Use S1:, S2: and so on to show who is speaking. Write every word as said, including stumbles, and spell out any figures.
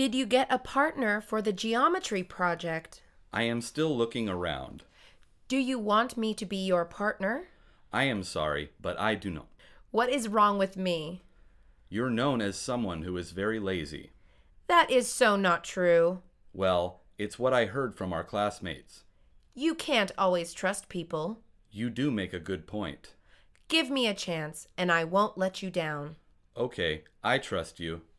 S1: Did you get a partner for the geometry project?
S2: I am still looking around.
S1: Do you want me to be your partner?
S2: I am sorry, but I do not.
S1: What is wrong with me?
S2: You're known as someone who is very lazy.
S1: That is so not true.
S2: Well, it's what I heard from our classmates.
S1: You can't always trust people.
S2: You do make a good point.
S1: Give me a chance, and I won't let you down.
S2: Okay, I trust you.